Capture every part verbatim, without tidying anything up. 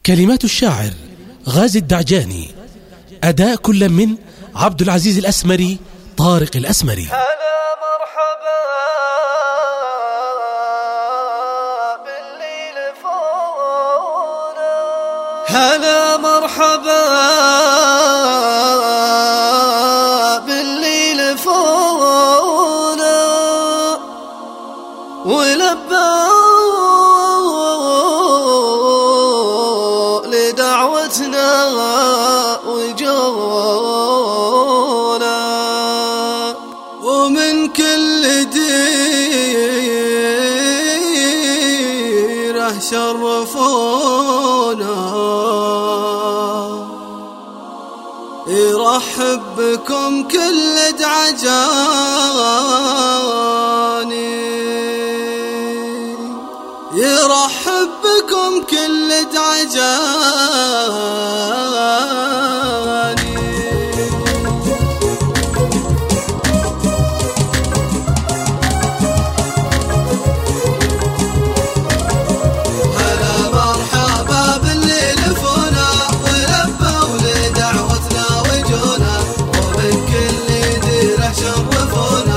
كلمات الشاعر غازي الدعجاني، أداء كل من عبد العزيز الأسمري، طارق الأسمري. هلا مرحبا باللي لفونا، هلا مرحبا باللي لفونا ولبوا لدعوتنا وجونا، ومن كل ديره شرفونا، يرحب بكم كل دعجاني، يرحب بكم كل دعجاني. هلا مرحبا باللي لفونا ولبوا لدعوتنا وجونا، ومن كل ديره شرفونا،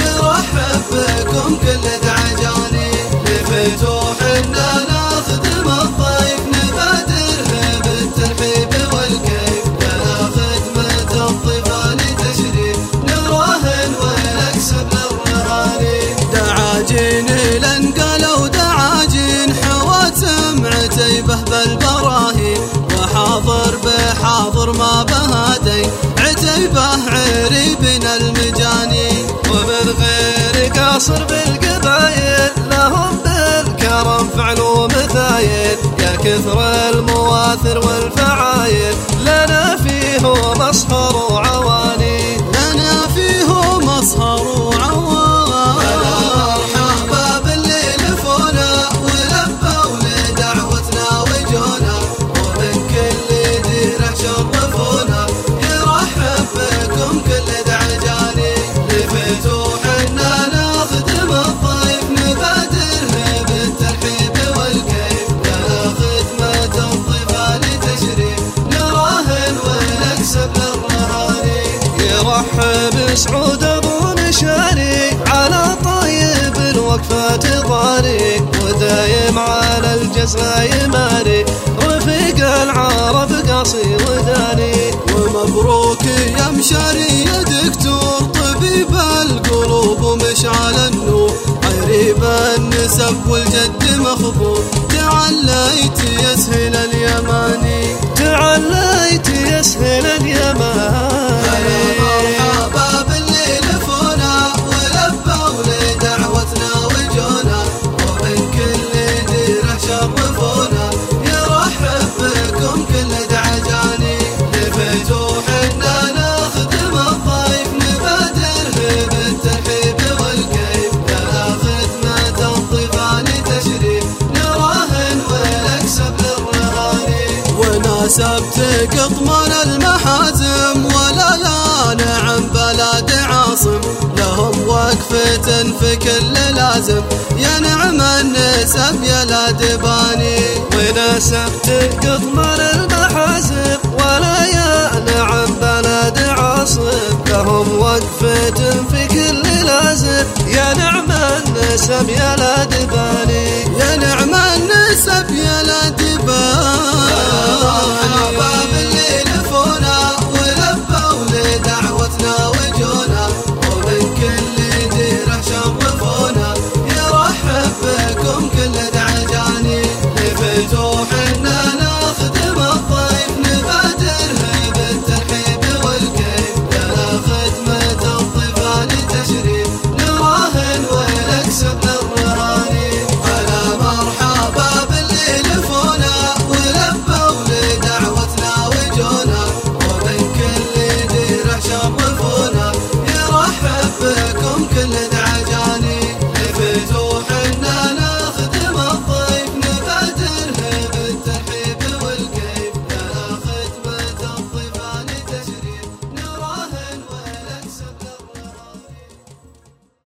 يرحب بكم كل دعجاني. لفتوا حنا ناخدم الضيف، نبادره بالترحيب والكيف، لنا خدمة الضيفان تشريف، نراهن ونكسب للرهاني. دعاجين لنقلوا دعاجين، حواتم عتيبه بالبراهين، وحاضر بحاضر ما بهادين، عتيبه عريبنا المجاني. ومن غير قاصر بالقبايل، لهم بالكرم فعل ومثايل، يا كثر المواثر والفعايل، لنا فيه مسهر وعواني، لنا فيه مسهر وعواني. هلا مرحبا باللي لفونا ولبوا لدعوتنا وجونا، ومن كل ديره شرفونا، يرحب بكم كل دعجاني. لفتوا حنا ناخدم الضيف، نبادره بالترحيب والكيف، لنا خدمة الضيفان تشريف، نراهن ونكسب للرهاني. يرحب سعود ابو نشاري، على طيب الوقفة ضاري، ودايم على الجزا يماري، رفيق العرب قاصي وداني. ومبروك يا مشاري يا دكتور، طبيب القلوب ومشعل النور، عريب النسب والجد مخبور، تعليت يسهل اليماني، تعليت يسهل اليماني. هلا مرحبا باللي لفونا ولبوا لدعوتنا وجونا، ومن كل ديره شرفونا، يرحب بكم كل دعجاني. لفتوا حنا ناخدم الضيف، نبادره بالترحيب والكيف، لنا خدمة الضيفان تشريف، نراهن ونكسب للرهاني. وناسبت قطمان المحازم، ولا يا نعم بلاد عاصم، لهم وقفة في كل لازم، يا نعم النسب يا لا دباني. وناسبت قطمان المحازم، ولا يا نعم بلاد عاصم، لهم وقفة في كل لازم، يا نعم النسب يا لا دباني، يا نعم النسب يا لا دباني.